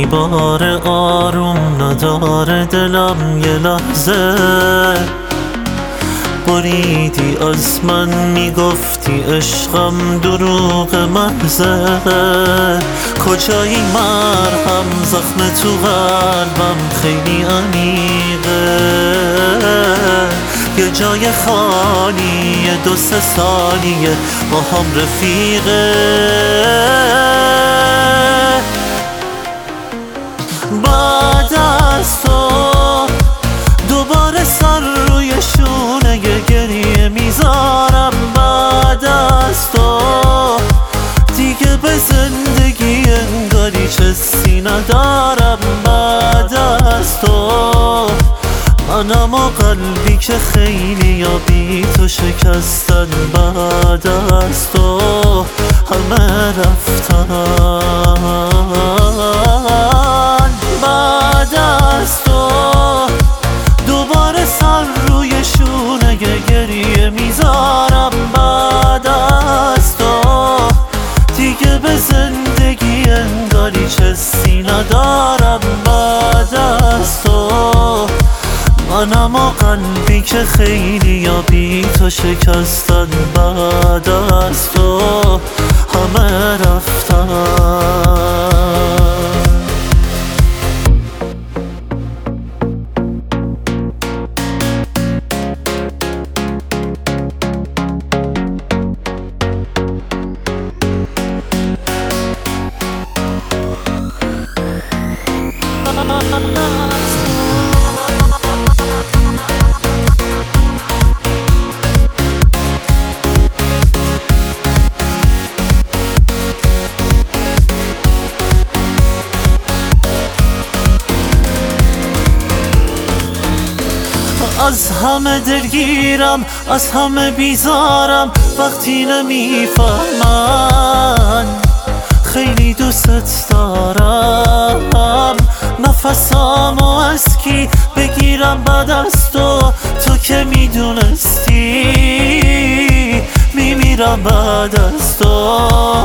بار آروم نداره دلم یه لحظه بریدی از من میگفتی عشقم دروغ محضه کجایی مرهم زخم تو قلبم خیلی عمیقه یه جای خالیه 2-3 سالیه با هم رفیقه بعد از تو دوباره سر روی شونه گریه میذارم بعد از تو دیگه به زندگی انگاری چیزی ندارم بعد از تو منم و قلبی که خیلی یا بی تو شکستن بعد از تو همه رفتن بعد از تو دوباره سر روی شونه گریه میذارم بعد از تو دیگه به زندگی انگاری چیزی ندارم بعد از تو منم و قلبی که خیلی یا بی تو شکستن بعد از تو همه رفتن از همه دلگیرم از همه بیزارم وقتی نمیفهمن خیلی دوست دارم نفسامو از کی بگیرم بعد از تو که میدونستی میمیرم بعد از تو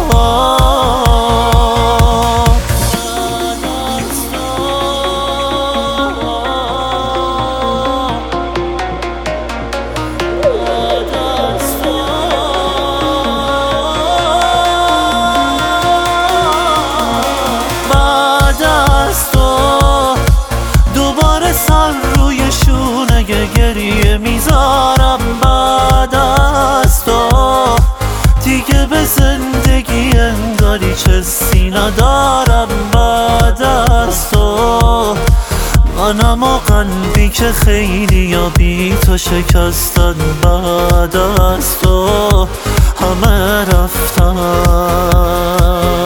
گریه میذارم بعد از تو دیگه به زندگی انگاری چیزی ندارم بعد از تو منم و قلبی که خیلی یا بی تو شکستن بعد از تو همه رفتن